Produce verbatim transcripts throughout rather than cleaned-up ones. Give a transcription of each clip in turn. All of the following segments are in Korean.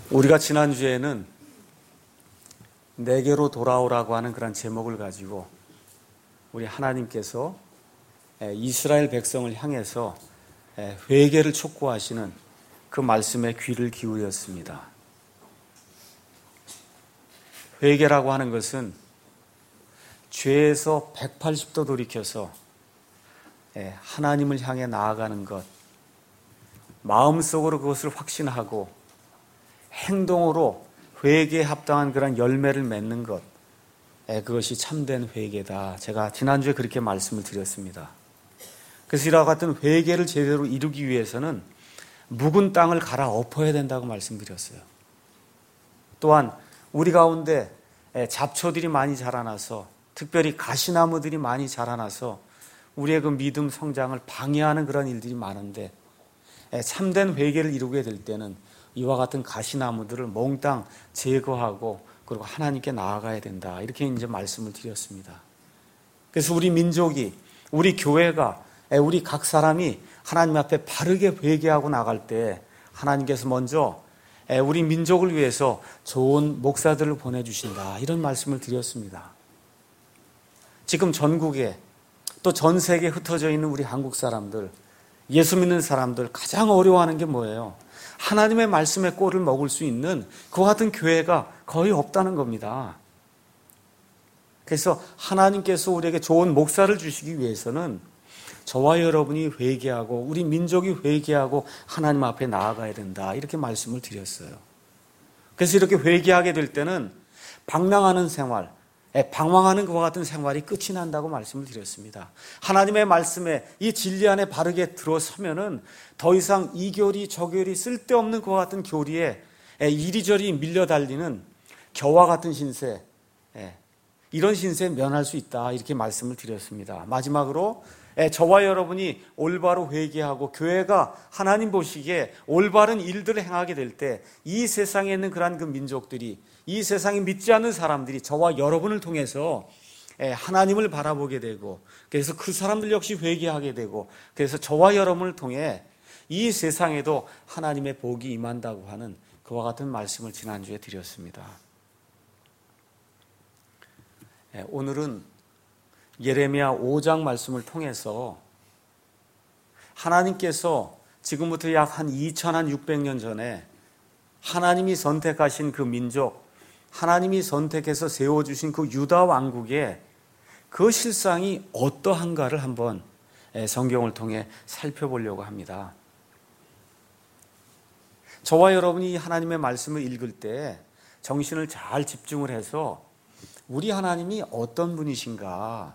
우리가 지난주에는 내게로 돌아오라고 하는 그런 제목을 가지고 우리 하나님께서 이스라엘 백성을 향해서 회개를 촉구하시는 그 말씀에 귀를 기울였습니다. 회개라고 하는 것은 죄에서 백팔십 도 돌이켜서 하나님을 향해 나아가는 것, 마음속으로 그것을 확신하고 행동으로 회개에 합당한 그런 열매를 맺는 것, 그것이 참된 회개다. 제가 지난주에 그렇게 말씀을 드렸습니다. 그래서 이와 같은 회개를 제대로 이루기 위해서는 묵은 땅을 갈아엎어야 된다고 말씀드렸어요. 또한 우리 가운데 잡초들이 많이 자라나서, 특별히 가시나무들이 많이 자라나서 우리의 그 믿음 성장을 방해하는 그런 일들이 많은데, 참된 회개를 이루게 될 때는 이와 같은 가시나무들을 몽땅 제거하고 그리고 하나님께 나아가야 된다. 이렇게 이제 말씀을 드렸습니다. 그래서 우리 민족이, 우리 교회가, 우리 각 사람이 하나님 앞에 바르게 회개하고 나갈 때 하나님께서 먼저 우리 민족을 위해서 좋은 목사들을 보내주신다. 이런 말씀을 드렸습니다. 지금 전국에 또 전 세계에 흩어져 있는 우리 한국 사람들, 예수 믿는 사람들 가장 어려워하는 게 뭐예요? 하나님의 말씀의 꼴을 먹을 수 있는 그와 같은 교회가 거의 없다는 겁니다. 그래서 하나님께서 우리에게 좋은 목사를 주시기 위해서는 저와 여러분이 회개하고 우리 민족이 회개하고 하나님 앞에 나아가야 된다. 이렇게 말씀을 드렸어요. 그래서 이렇게 회개하게 될 때는 방랑하는 생활, 방황하는 것과 같은 생활이 끝이 난다고 말씀을 드렸습니다. 하나님의 말씀에 이 진리 안에 바르게 들어서면은 더 이상 이 교리 저 교리 쓸데없는 것과 같은 교리에 이리저리 밀려달리는 겨와 같은 신세, 이런 신세에 면할 수 있다. 이렇게 말씀을 드렸습니다. 마지막으로 저와 여러분이 올바로 회개하고 교회가 하나님 보시기에 올바른 일들을 행하게 될 때 이 세상에 있는 그러한 그 민족들이, 이 세상에 믿지 않는 사람들이 저와 여러분을 통해서 하나님을 바라보게 되고, 그래서 그 사람들 역시 회개하게 되고, 그래서 저와 여러분을 통해 이 세상에도 하나님의 복이 임한다고 하는 그와 같은 말씀을 지난주에 드렸습니다. 오늘은 예레미야 오 장 말씀을 통해서 하나님께서 지금부터 약 한 이천육백 년 전에 하나님이 선택하신 그 민족, 하나님이 선택해서 세워주신 그 유다 왕국의 그 실상이 어떠한가를 한번 성경을 통해 살펴보려고 합니다. 저와 여러분이 하나님의 말씀을 읽을 때 정신을 잘 집중을 해서 우리 하나님이 어떤 분이신가,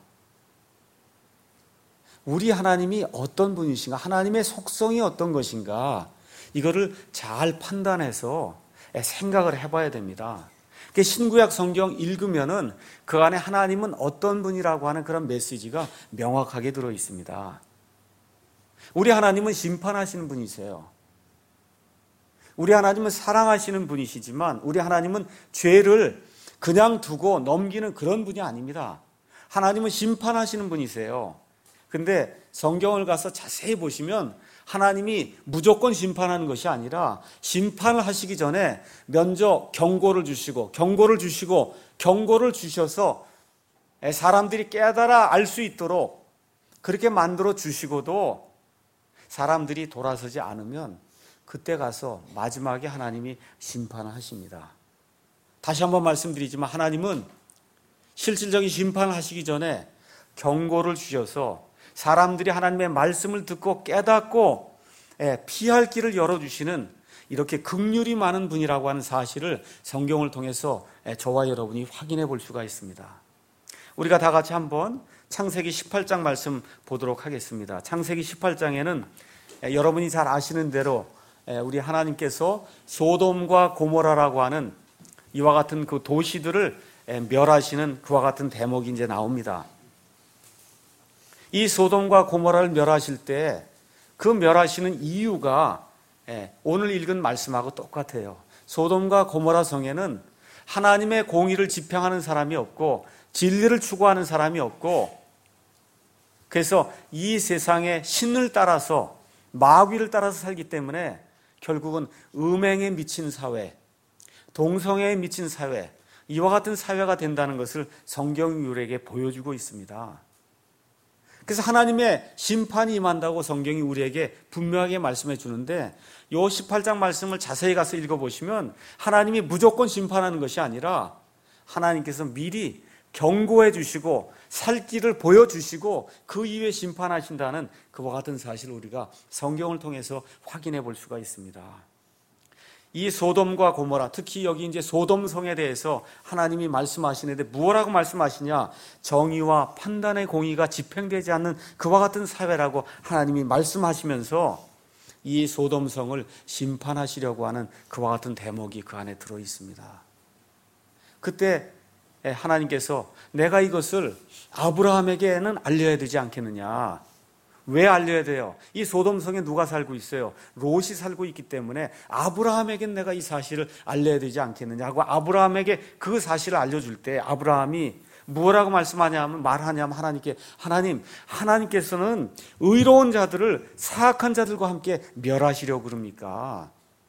우리 하나님이 어떤 분이신가, 하나님의 속성이 어떤 것인가, 이거를 잘 판단해서 생각을 해봐야 됩니다. 신구약 성경 읽으면은 그 안에 하나님은 어떤 분이라고 하는 그런 메시지가 명확하게 들어 있습니다. 우리 하나님은 심판하시는 분이세요. 우리 하나님은 사랑하시는 분이시지만 우리 하나님은 죄를 그냥 두고 넘기는 그런 분이 아닙니다. 하나님은 심판하시는 분이세요. 근데 성경을 가서 자세히 보시면 하나님이 무조건 심판하는 것이 아니라 심판을 하시기 전에 먼저 경고를 주시고 경고를 주시고 경고를 주셔서 사람들이 깨달아 알 수 있도록 그렇게 만들어 주시고도 사람들이 돌아서지 않으면 그때 가서 마지막에 하나님이 심판을 하십니다. 다시 한번 말씀드리지만 하나님은 실질적인 심판을 하시기 전에 경고를 주셔서 사람들이 하나님의 말씀을 듣고 깨닫고 피할 길을 열어주시는 이렇게 긍휼이 많은 분이라고 하는 사실을 성경을 통해서 저와 여러분이 확인해 볼 수가 있습니다. 우리가 다 같이 한번 창세기 십팔 장 말씀 보도록 하겠습니다. 창세기 십팔 장에는 여러분이 잘 아시는 대로 우리 하나님께서 소돔과 고모라라고 하는 이와 같은 그 도시들을 멸하시는 그와 같은 대목이 이제 나옵니다. 이 소돔과 고모라를 멸하실 때 그 멸하시는 이유가 오늘 읽은 말씀하고 똑같아요. 소돔과 고모라 성에는 하나님의 공의를 집행하는 사람이 없고 진리를 추구하는 사람이 없고, 그래서 이 세상의 신을 따라서 마귀를 따라서 살기 때문에 결국은 음행에 미친 사회, 동성애에 미친 사회, 이와 같은 사회가 된다는 것을 성경이 우리에게 보여주고 있습니다. 그래서 하나님의 심판이 임한다고 성경이 우리에게 분명하게 말씀해 주는데, 이 십팔 장 말씀을 자세히 가서 읽어보시면 하나님이 무조건 심판하는 것이 아니라 하나님께서 미리 경고해 주시고 살 길을 보여주시고 그 이후에 심판하신다는 그와 같은 사실을 우리가 성경을 통해서 확인해 볼 수가 있습니다. 이 소돔과 고모라, 특히 여기 이제 소돔성에 대해서 하나님이 말씀하시는데 무엇라고 말씀하시냐? 정의와 판단의 공의가 집행되지 않는 그와 같은 사회라고 하나님이 말씀하시면서 이 소돔성을 심판하시려고 하는 그와 같은 대목이 그 안에 들어 있습니다. 그때 하나님께서 내가 이것을 아브라함에게는 알려야 되지 않겠느냐? 왜 알려야 돼요? 이 소돔성에 누가 살고 있어요? 롯이 살고 있기 때문에 아브라함에겐 내가 이 사실을 알려야 되지 않겠느냐 하고 아브라함에게 그 사실을 알려줄 때 아브라함이 뭐라고 말씀하냐면 말하냐면 하나님께 하나님, 하나님께서는 의로운 자들을 사악한 자들과 함께 멸하시려고 그럽니까?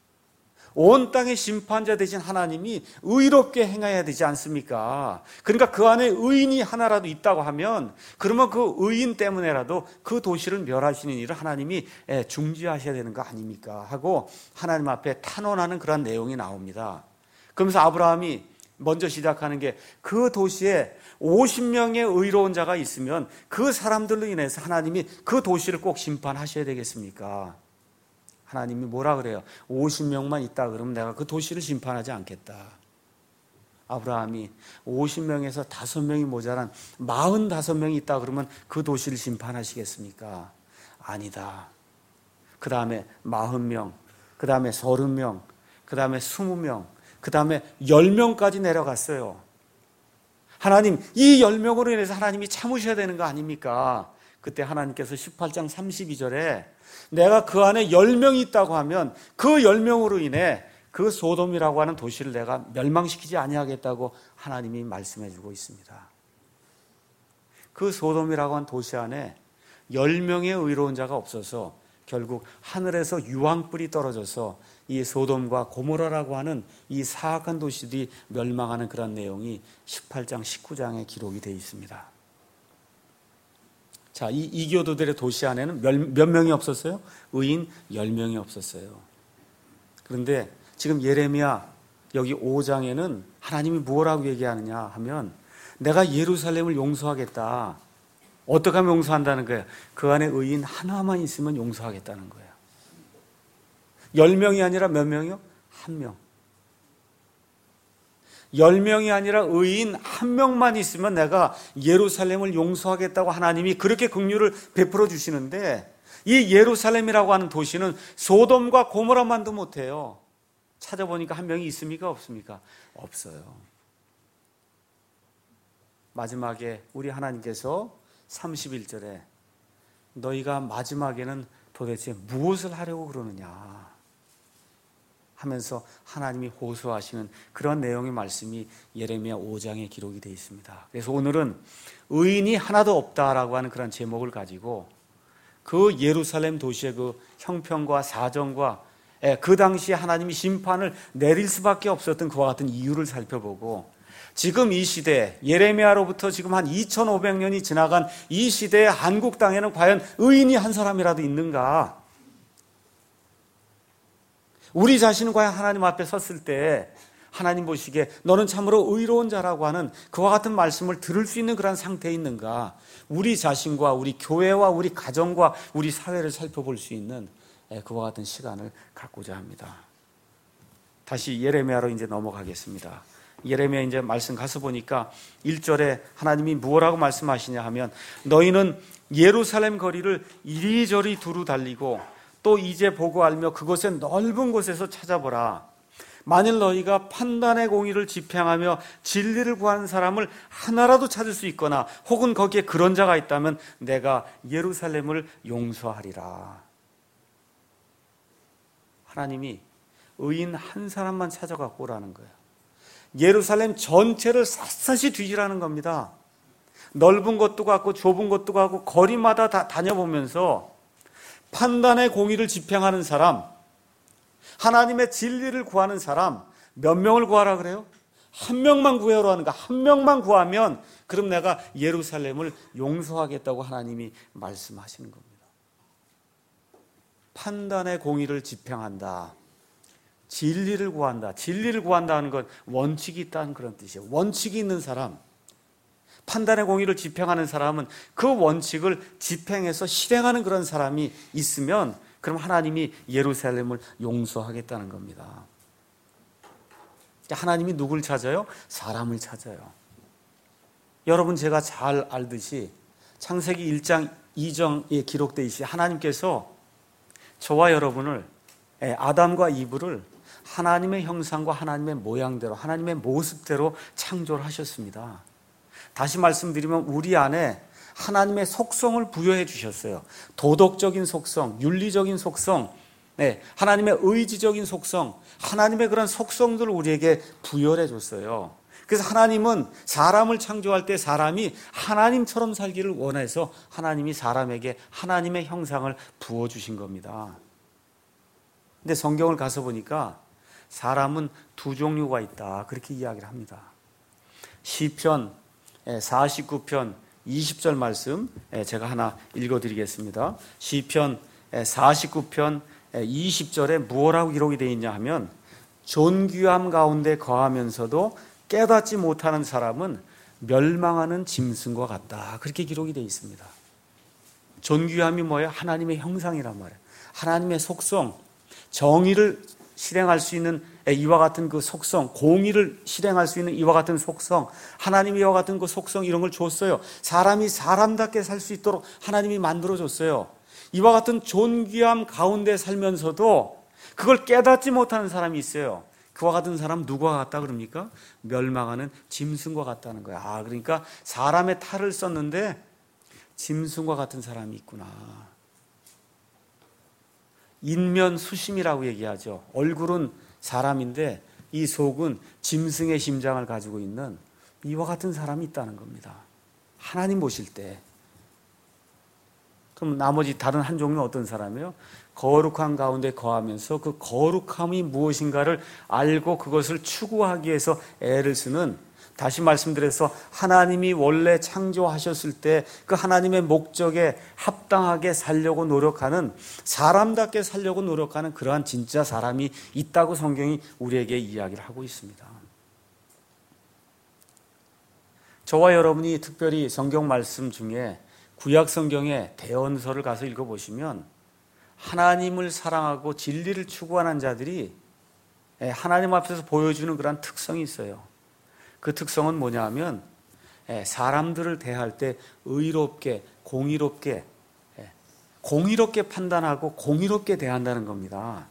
온 땅의 심판자 되신 하나님이 의롭게 행해야 되지 않습니까? 그러니까 그 안에 의인이 하나라도 있다고 하면 그러면 그 의인 때문에라도 그 도시를 멸하시는 일을 하나님이 중지하셔야 되는 거 아닙니까? 하고 하나님 앞에 탄원하는 그런 내용이 나옵니다. 그러면서 아브라함이 먼저 시작하는 게 그 도시에 오십 명의 의로운 자가 있으면 그 사람들로 인해서 하나님이 그 도시를 꼭 심판하셔야 되겠습니까? 하나님이 뭐라 그래요? 오십 명만 있다 그러면 내가 그 도시를 심판하지 않겠다. 아브라함이 오십 명에서 다섯 명이 모자란 사십오 명이 있다 그러면 그 도시를 심판하시겠습니까? 아니다. 그 다음에 사십 명, 그 다음에 삼십 명, 그 다음에 이십 명, 그 다음에 십 명까지 내려갔어요. 하나님, 이 십 명으로 인해서 하나님이 참으셔야 되는 거 아닙니까? 그때 하나님께서 십팔 장 삼십이 절에 내가 그 안에 십 명이 있다고 하면 그 십 명으로 인해 그 소돔이라고 하는 도시를 내가 멸망시키지 아니하겠다고 하나님이 말씀해 주고 있습니다. 그 소돔이라고 하는 도시 안에 십 명의 의로운 자가 없어서 결국 하늘에서 유황불이 떨어져서 이 소돔과 고모라라고 하는 이 사악한 도시들이 멸망하는 그런 내용이 십팔 장 십구 장에 기록이 되어 있습니다. 자, 이 이교도들의 도시 안에는 몇, 몇 명이 없었어요? 의인 십 명이 없었어요. 그런데 지금 예레미야 여기 오 장에는 하나님이 뭐라고 얘기하느냐 하면 내가 예루살렘을 용서하겠다. 어떻게 하면 용서한다는 거예요? 그 안에 의인 하나만 있으면 용서하겠다는 거예요. 십 명이 아니라 몇 명이요? 한 명. 열 명이 아니라 의인 한 명만 있으면 내가 예루살렘을 용서하겠다고 하나님이 그렇게 긍휼을 베풀어 주시는데 이 예루살렘이라고 하는 도시는 소돔과 고모라만도 못해요. 찾아보니까 한 명이 있습니까? 없습니까? 없어요. 마지막에 우리 하나님께서 삼십일 절에 너희가 마지막에는 도대체 무엇을 하려고 그러느냐 하면서 하나님이 호소하시는 그런 내용의 말씀이 예레미야 오 장에 기록이 되어 있습니다. 그래서 오늘은 의인이 하나도 없다라고 하는 그런 제목을 가지고 그 예루살렘 도시의 그 형편과 사정과 그 당시에 하나님이 심판을 내릴 수밖에 없었던 그와 같은 이유를 살펴보고 지금 이 시대 예레미야로부터 지금 한 이천오백 년이 지나간 이 시대의 한국 땅에는 과연 의인이 한 사람이라도 있는가? 우리 자신은 과연 하나님 앞에 섰을 때 하나님 보시기에 너는 참으로 의로운 자라고 하는 그와 같은 말씀을 들을 수 있는 그런 상태에 있는가? 우리 자신과 우리 교회와 우리 가정과 우리 사회를 살펴볼 수 있는 그와 같은 시간을 갖고자 합니다. 다시 예레미야로 이제 넘어가겠습니다. 예레미야 이제 말씀 가서 보니까 일 절에 하나님이 무엇라고 말씀하시냐 하면 너희는 예루살렘 거리를 이리저리 두루 달리고 또 이제 보고 알며 그곳의 넓은 곳에서 찾아보라. 만일 너희가 판단의 공의를 집행하며 진리를 구하는 사람을 하나라도 찾을 수 있거나 혹은 거기에 그런 자가 있다면 내가 예루살렘을 용서하리라. 하나님이 의인 한 사람만 찾아갖고 오라는 거예요. 예루살렘 전체를 샅샅이 뒤지라는 겁니다. 넓은 것도 같고 좁은 것도 같고 거리마다 다 다녀보면서 판단의 공의를 집행하는 사람, 하나님의 진리를 구하는 사람, 몇 명을 구하라 그래요? 한 명만 구해오라 하는가? 한 명만 구하면 그럼 내가 예루살렘을 용서하겠다고 하나님이 말씀하시는 겁니다. 판단의 공의를 집행한다. 진리를 구한다. 진리를 구한다는 건 원칙이 있다는 그런 뜻이에요. 원칙이 있는 사람, 판단의 공의를 집행하는 사람은 그 원칙을 집행해서 실행하는 그런 사람이 있으면 그럼 하나님이 예루살렘을 용서하겠다는 겁니다. 하나님이 누굴 찾아요? 사람을 찾아요. 여러분 제가 잘 알듯이 창세기 일 장 이 절에 기록되어 있듯이 하나님께서 저와 여러분을, 아담과 이브를 하나님의 형상과 하나님의 모양대로, 하나님의 모습대로 창조를 하셨습니다. 다시 말씀드리면 우리 안에 하나님의 속성을 부여해 주셨어요. 도덕적인 속성, 윤리적인 속성, 네, 하나님의 의지적인 속성, 하나님의 그런 속성들을 우리에게 부여해 줬어요. 그래서 하나님은 사람을 창조할 때 사람이 하나님처럼 살기를 원해서 하나님이 사람에게 하나님의 형상을 부어주신 겁니다. 근데 성경을 가서 보니까 사람은 두 종류가 있다, 그렇게 이야기를 합니다. 시편 사십구 편 이십 절 말씀 제가 하나 읽어드리겠습니다. 시편 사십구 편 이십 절에 무엇라고 기록이 되어 있냐 하면, 존귀함 가운데 거하면서도 깨닫지 못하는 사람은 멸망하는 짐승과 같다, 그렇게 기록이 되어 있습니다. 존귀함이 뭐예요? 하나님의 형상이란 말이에요. 하나님의 속성, 정의를 실행할 수 있는 이와 같은 그 속성, 공의를 실행할 수 있는 이와 같은 속성, 하나님이 이와 같은 그 속성, 이런 걸 줬어요. 사람이 사람답게 살 수 있도록 하나님이 만들어줬어요. 이와 같은 존귀함 가운데 살면서도 그걸 깨닫지 못하는 사람이 있어요. 그와 같은 사람 누구와 같다 그럽니까? 멸망하는 짐승과 같다는 거야. 아, 그러니까 사람의 탈을 썼는데 짐승과 같은 사람이 있구나. 인면수심이라고 얘기하죠. 얼굴은 사람인데 이 속은 짐승의 심장을 가지고 있는 이와 같은 사람이 있다는 겁니다. 하나님 보실 때. 그럼 나머지 다른 한 종류는 어떤 사람이에요? 거룩한 가운데 거하면서 그 거룩함이 무엇인가를 알고 그것을 추구하기 위해서 애를 쓰는, 다시 말씀드려서 하나님이 원래 창조하셨을 때 그 하나님의 목적에 합당하게 살려고 노력하는, 사람답게 살려고 노력하는 그러한 진짜 사람이 있다고 성경이 우리에게 이야기를 하고 있습니다. 저와 여러분이 특별히 성경 말씀 중에 구약 성경의 대언서를 가서 읽어보시면 하나님을 사랑하고 진리를 추구하는 자들이 하나님 앞에서 보여주는 그런 특성이 있어요. 그 특성은 뭐냐 하면 사람들을 대할 때 의롭게, 공의롭게, 공의롭게 판단하고 공의롭게 대한다는 겁니다.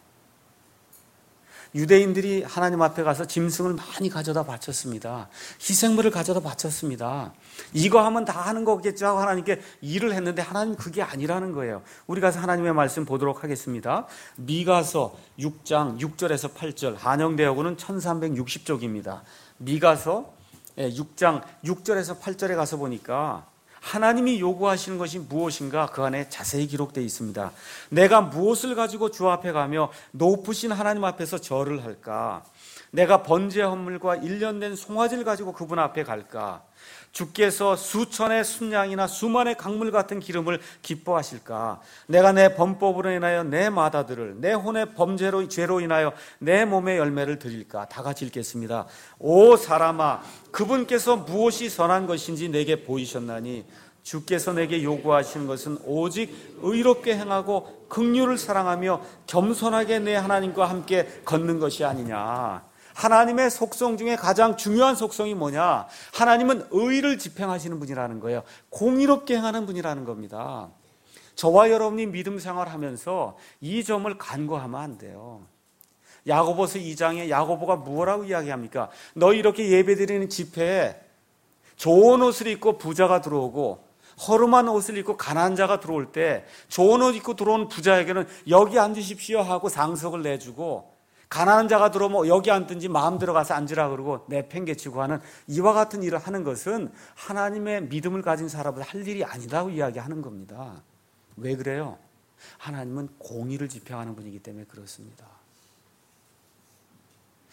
유대인들이 하나님 앞에 가서 짐승을 많이 가져다 바쳤습니다. 희생물을 가져다 바쳤습니다. 이거 하면 다 하는 거겠죠 하고 하나님께 일을 했는데 하나님 그게 아니라는 거예요. 우리 가서 하나님의 말씀 보도록 하겠습니다. 미가서 육 장 육 절에서 팔 절, 한영대역으로는 천삼백육십 쪽입니다. 미가서 육 장 육 절에서 팔 절에 가서 보니까 하나님이 요구하시는 것이 무엇인가 그 안에 자세히 기록되어 있습니다. 내가 무엇을 가지고 주 앞에 가며 높으신 하나님 앞에서 절을 할까? 내가 번제 헌물과 일년된 송아지를 가지고 그분 앞에 갈까? 주께서 수천의 순양이나 수만의 강물 같은 기름을 기뻐하실까? 내가 내 범법으로 인하여 내 마다들을, 내 혼의 범죄로 죄로 인하여 내 몸의 열매를 드릴까? 다 같이 읽겠습니다. 오 사람아, 그분께서 무엇이 선한 것인지 내게 보이셨나니 주께서 내게 요구하시는 것은 오직 의롭게 행하고 긍휼을 사랑하며 겸손하게 내 하나님과 함께 걷는 것이 아니냐. 하나님의 속성 중에 가장 중요한 속성이 뭐냐? 하나님은 의를 집행하시는 분이라는 거예요. 공의롭게 행하는 분이라는 겁니다. 저와 여러분이 믿음 생활하면서 이 점을 간과하면 안 돼요. 야고보서 이 장에 야고보가 뭐라고 이야기합니까? 너희 이렇게 예배드리는 집회에 좋은 옷을 입고 부자가 들어오고 허름한 옷을 입고 가난한 자가 들어올 때 좋은 옷 입고 들어온 부자에게는 여기 앉으십시오 하고 상석을 내주고, 가난한 자가 들어오면 여기 앉든지 마음대로 가서 앉으라 그러고 내팽개치고 하는 이와 같은 일을 하는 것은 하나님의 믿음을 가진 사람은 할 일이 아니라고 이야기하는 겁니다. 왜 그래요? 하나님은 공의를 집행하는 분이기 때문에 그렇습니다.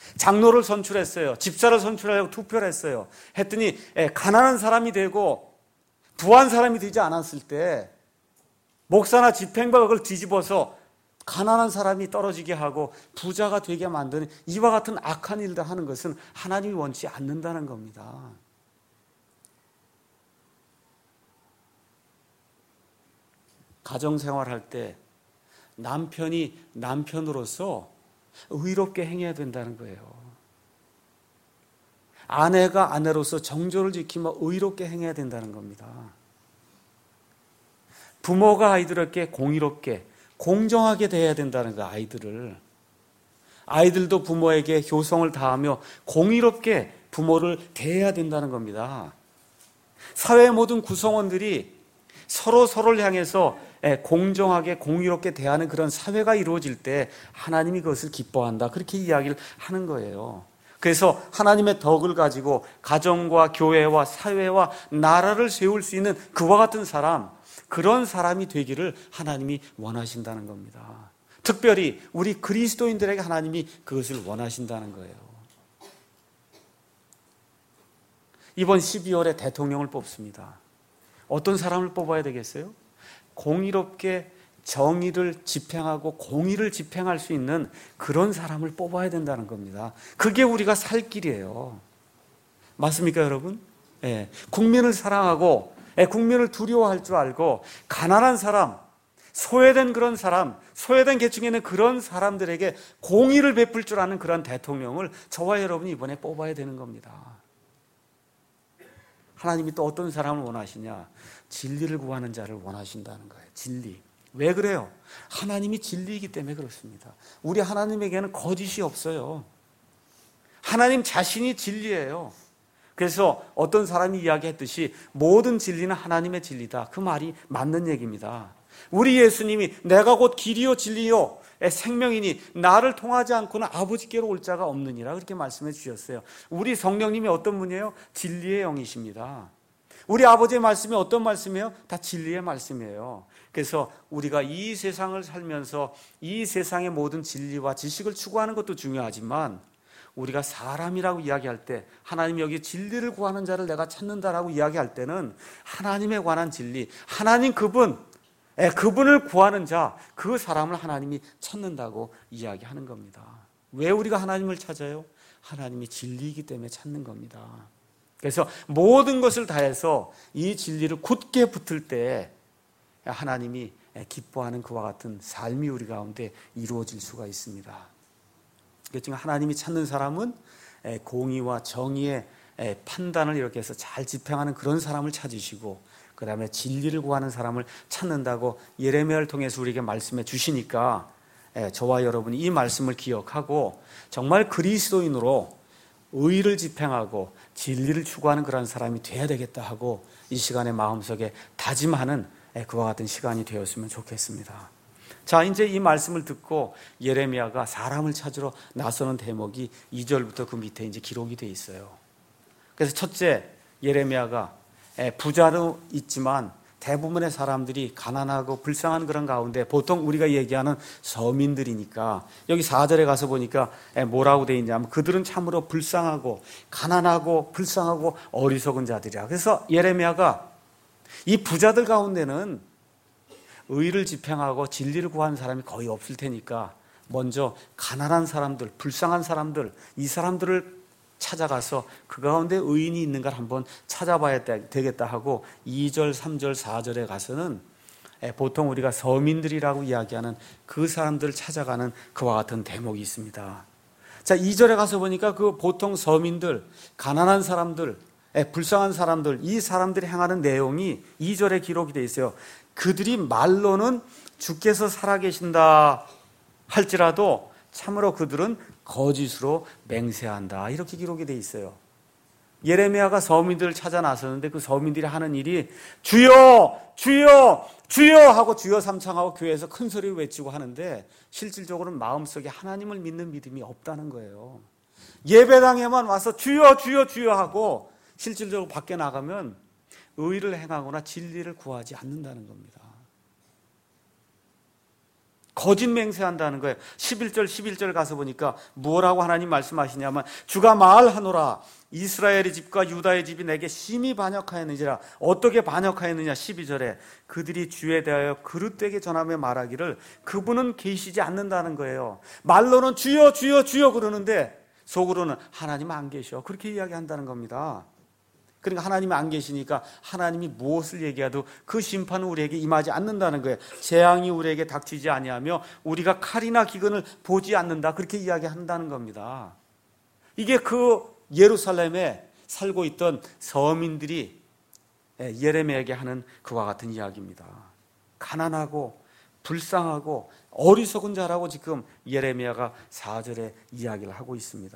장로를 선출했어요. 집사를 선출하려고 투표를 했어요. 했더니 가난한 사람이 되고 부한 사람이 되지 않았을 때 목사나 집행부가 그걸 뒤집어서 가난한 사람이 떨어지게 하고 부자가 되게 만드는 이와 같은 악한 일들 하는 것은 하나님이 원치 않는다는 겁니다. 가정생활할 때 남편이 남편으로서 의롭게 행해야 된다는 거예요. 아내가 아내로서 정조를 지키며 의롭게 행해야 된다는 겁니다. 부모가 아이들에게 공의롭게 공정하게 대해야 된다는 거, 아이들을. 아이들도 부모에게 효성을 다하며 공의롭게 부모를 대해야 된다는 겁니다. 사회의 모든 구성원들이 서로 서로를 향해서 공정하게 공의롭게 대하는 그런 사회가 이루어질 때 하나님이 그것을 기뻐한다, 그렇게 이야기를 하는 거예요. 그래서 하나님의 덕을 가지고 가정과 교회와 사회와 나라를 세울 수 있는 그와 같은 사람, 그런 사람이 되기를 하나님이 원하신다는 겁니다. 특별히 우리 그리스도인들에게 하나님이 그것을 원하신다는 거예요. 이번 십이월에 대통령을 뽑습니다. 어떤 사람을 뽑아야 되겠어요? 공의롭게 정의를 집행하고 공의를 집행할 수 있는 그런 사람을 뽑아야 된다는 겁니다. 그게 우리가 살 길이에요. 맞습니까, 여러분? 예. 국민을 사랑하고 국민을 두려워할 줄 알고 가난한 사람, 소외된 그런 사람, 소외된 계층에 있는 그런 사람들에게 공의를 베풀 줄 아는 그런 대통령을 저와 여러분이 이번에 뽑아야 되는 겁니다. 하나님이 또 어떤 사람을 원하시냐? 진리를 구하는 자를 원하신다는 거예요. 진리. 왜 그래요? 하나님이 진리이기 때문에 그렇습니다. 우리 하나님에게는 거짓이 없어요. 하나님 자신이 진리예요. 그래서 어떤 사람이 이야기했듯이 모든 진리는 하나님의 진리다. 그 말이 맞는 얘기입니다. 우리 예수님이 내가 곧 길이요 진리요 생명이니 나를 통하지 않고는 아버지께로 올 자가 없느니라, 그렇게 말씀해 주셨어요. 우리 성령님이 어떤 분이에요? 진리의 영이십니다. 우리 아버지의 말씀이 어떤 말씀이에요? 다 진리의 말씀이에요. 그래서 우리가 이 세상을 살면서 이 세상의 모든 진리와 지식을 추구하는 것도 중요하지만 우리가 사람이라고 이야기할 때 하나님이 여기 진리를 구하는 자를 내가 찾는다라고 이야기할 때는 하나님에 관한 진리, 하나님 그분, 그분을 구하는 자, 그 사람을 하나님이 찾는다고 이야기하는 겁니다. 왜 우리가 하나님을 찾아요? 하나님이 진리이기 때문에 찾는 겁니다. 그래서 모든 것을 다해서 이 진리를 굳게 붙을 때 하나님이 기뻐하는 그와 같은 삶이 우리 가운데 이루어질 수가 있습니다. 그렇지만 하나님이 찾는 사람은 공의와 정의의 판단을 이렇게 해서 잘 집행하는 그런 사람을 찾으시고, 그 다음에 진리를 구하는 사람을 찾는다고 예레미야를 통해서 우리에게 말씀해 주시니까 저와 여러분이 이 말씀을 기억하고 정말 그리스도인으로 의를 집행하고 진리를 추구하는 그런 사람이 돼야 되겠다 하고 이 시간에 마음속에 다짐하는 그와 같은 시간이 되었으면 좋겠습니다. 자, 이제 이 말씀을 듣고 예레미야가 사람을 찾으러 나서는 대목이 이 절부터 그 밑에 이제 기록이 되어 있어요. 그래서 첫째, 예레미야가 부자로 있지만 대부분의 사람들이 가난하고 불쌍한 그런 가운데 보통 우리가 얘기하는 서민들이니까 여기 사 절에 가서 보니까 뭐라고 되어 있냐면 그들은 참으로 불쌍하고 가난하고 불쌍하고 어리석은 자들이야. 그래서 예레미야가 이 부자들 가운데는 의를 집행하고 진리를 구하는 사람이 거의 없을 테니까 먼저 가난한 사람들, 불쌍한 사람들, 이 사람들을 찾아가서 그 가운데 의인이 있는가 한번 찾아봐야 되겠다 하고 이 절, 삼 절, 사 절에 가서는 보통 우리가 서민들이라고 이야기하는 그 사람들을 찾아가는 그와 같은 대목이 있습니다. 자, 이 절에 가서 보니까 그 보통 서민들, 가난한 사람들, 불쌍한 사람들, 이 사람들이 행하는 내용이 이 절에 기록이 되어 있어요. 그들이 말로는 주께서 살아계신다 할지라도 참으로 그들은 거짓으로 맹세한다, 이렇게 기록이 되어 있어요. 예레미야가 서민들을 찾아 나섰는데 그 서민들이 하는 일이 주여 주여 주여 하고 주여 삼창하고 교회에서 큰 소리를 외치고 하는데 실질적으로는 마음속에 하나님을 믿는 믿음이 없다는 거예요. 예배당에만 와서 주여 주여 주여 하고 실질적으로 밖에 나가면 의를 행하거나 진리를 구하지 않는다는 겁니다. 거짓 맹세한다는 거예요. 십일 절 십일 절 가서 보니까 뭐라고 하나님 말씀하시냐면 주가 말하노라 이스라엘의 집과 유다의 집이 내게 심히 반역하였느니라. 어떻게 반역하였느냐? 십이 절에 그들이 주에 대하여 그릇되게 전하며 말하기를 그분은 계시지 않는다는 거예요. 말로는 주여 주여 주여 그러는데 속으로는 하나님 안 계셔, 그렇게 이야기한다는 겁니다. 그러니까 하나님이 안 계시니까 하나님이 무엇을 얘기해도 그 심판은 우리에게 임하지 않는다는 거예요. 재앙이 우리에게 닥치지 아니하며 우리가 칼이나 기근을 보지 않는다, 그렇게 이야기한다는 겁니다. 이게 그 예루살렘에 살고 있던 서민들이 예레미야에게 하는 그와 같은 이야기입니다. 가난하고 불쌍하고 어리석은 자라고 지금 예레미야가 사 절에 이야기를 하고 있습니다.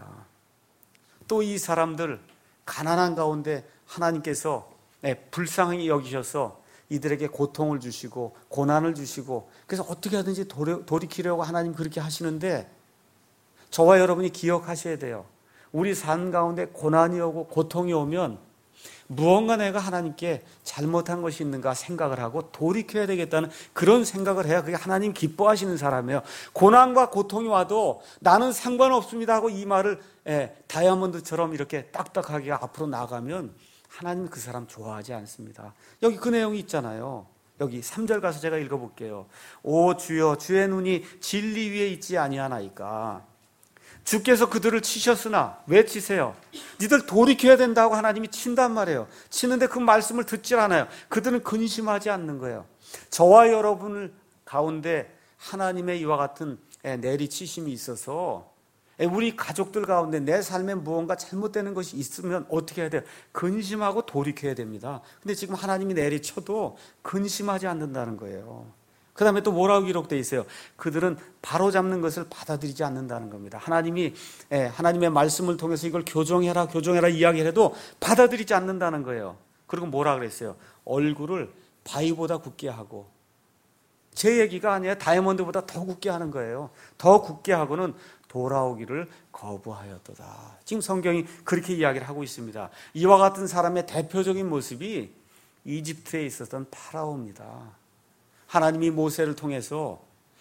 또 이 사람들 가난한 가운데 하나님께서 불쌍히 여기셔서 이들에게 고통을 주시고 고난을 주시고, 그래서 어떻게 하든지 돌이키려고 하나님 그렇게 하시는데, 저와 여러분이 기억하셔야 돼요. 우리 삶 가운데 고난이 오고 고통이 오면 무언가 내가 하나님께 잘못한 것이 있는가 생각을 하고 돌이켜야 되겠다는 그런 생각을 해야 그게 하나님 기뻐하시는 사람이에요. 고난과 고통이 와도 나는 상관없습니다 하고 이 말을 예, 다이아몬드처럼 이렇게 딱딱하게 앞으로 나가면 하나님 그 사람 좋아하지 않습니다. 여기 그 내용이 있잖아요. 여기 삼 절 가서 제가 읽어볼게요. 오 주여 주의 눈이 진리 위에 있지 아니하나이까. 주께서 그들을 치셨으나 왜 치세요? 니들 돌이켜야 된다고 하나님이 친단 말이에요. 치는데 그 말씀을 듣질 않아요. 그들은 근심하지 않는 거예요. 저와 여러분 가운데 하나님의 이와 같은 내리치심이 있어서 우리 가족들 가운데 내 삶에 무언가 잘못되는 것이 있으면 어떻게 해야 돼요? 근심하고 돌이켜야 됩니다. 근데 지금 하나님이 내리쳐도 근심하지 않는다는 거예요. 그 다음에 또 뭐라고 기록되어 있어요? 그들은 바로잡는 것을 받아들이지 않는다는 겁니다. 하나님이 하나님의 말씀을 통해서 이걸 교정해라 교정해라 이야기를 해도 받아들이지 않는다는 거예요. 그리고 뭐라 그랬어요? 얼굴을 바위보다 굳게 하고, 제 얘기가 아니에요. 다이아몬드보다 더 굳게 하는 거예요. 더 굳게 하고는 돌아오기를 거부하였도다. 지금 성경이 그렇게 이야기를 하고 있습니다. 이와 같은 사람의 대표적인 모습이 이집트에 있었던 파라오입니다. 하나님이 모세를 통해서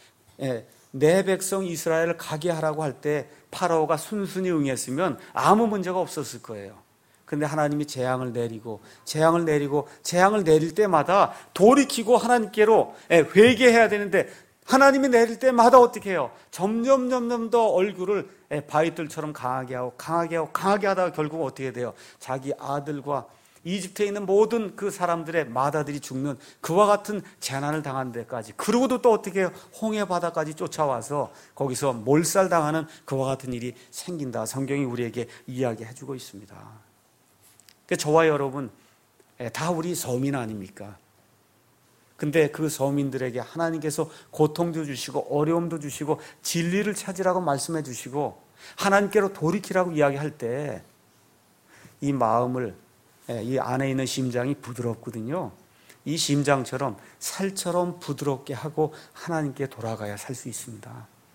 내 백성 이스라엘을 가게 하라고 할 때 파라오가 순순히 응했으면 아무 문제가 없었을 거예요. 그런데 하나님이 재앙을 내리고 재앙을 내리고 재앙을 내릴 때마다 돌이키고 하나님께로 회개해야 되는데, 하나님이 내릴 때마다 어떻게 해요? 점점 점점 더 얼굴을 바위들처럼 강하게 하고 강하게 하고 강하게 하다가 결국 어떻게 돼요? 자기 아들과 이집트에 있는 모든 그 사람들의 맏아들이 죽는 그와 같은 재난을 당한 데까지, 그러고도 또 어떻게 해요? 홍해 바다까지 쫓아와서 거기서 몰살당하는 그와 같은 일이 생긴다. 성경이 우리에게 이야기해주고 있습니다. 그러니까 저와 여러분 다 우리 서민 아닙니까? 근데 그 서민들에게 하나님께서 고통도 주시고 어려움도 주시고 진리를 찾으라고 말씀해 주시고 하나님께로 돌이키라고 이야기할 때 이 마음을, 이 안에 있는 심장이 부드럽거든요. 이 심장처럼 살처럼 부드럽게 하고 하나님께 돌아가야 살 수 있습니다.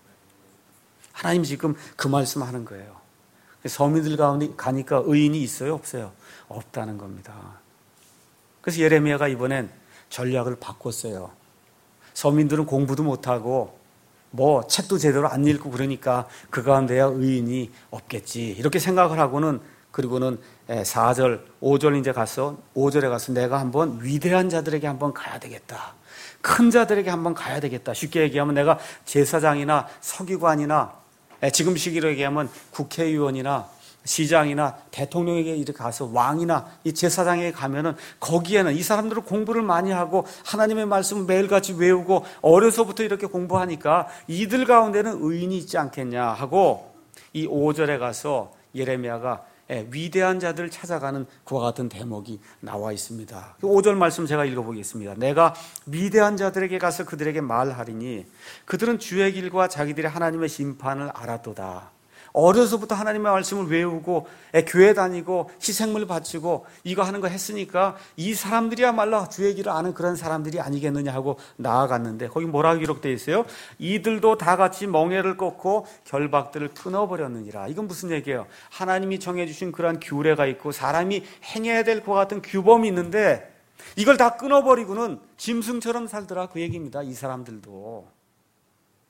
하나님 지금 그 말씀하는 거예요. 서민들 가운데 가니까 의인이 있어요? 없어요? 없다는 겁니다. 그래서 예레미야가 이번엔 전략을 바꿨어요. 서민들은 공부도 못하고 뭐 책도 제대로 안 읽고 그러니까 그 가운데야 의인이 없겠지 이렇게 생각을 하고는, 그리고는 사 절, 오 절 이제 가서 오 절에 가서 내가 한번 위대한 자들에게 한번 가야 되겠다. 큰 자들에게 한번 가야 되겠다. 쉽게 얘기하면 내가 제사장이나 서기관이나 지금 시기로 얘기하면 국회의원이나 시장이나 대통령에게 이렇게 가서 왕이나 이 제사장에게 가면은 거기에는 이 사람들은 공부를 많이 하고 하나님의 말씀을 매일같이 외우고 어려서부터 이렇게 공부하니까 이들 가운데는 의인이 있지 않겠냐 하고 이 오 절에 가서 예레미야가 위대한 자들을 찾아가는 그와 같은 대목이 나와 있습니다. 오 절 말씀 제가 읽어보겠습니다. 내가 위대한 자들에게 가서 그들에게 말하리니 그들은 주의 길과 자기들의 하나님의 심판을 알았도다. 어려서부터 하나님의 말씀을 외우고 교회 다니고 희생물 바치고 이거 하는 거 했으니까 이 사람들이야말로 주의 길을 아는 그런 사람들이 아니겠느냐 하고 나아갔는데, 거기 뭐라고 기록되어 있어요? 이들도 다 같이 멍에를 꺾고 결박들을 끊어버렸느니라. 이건 무슨 얘기예요? 하나님이 정해주신 그러한 규례가 있고 사람이 행해야 될 것 같은 규범이 있는데 이걸 다 끊어버리고는 짐승처럼 살더라, 그 얘기입니다. 이 사람들도.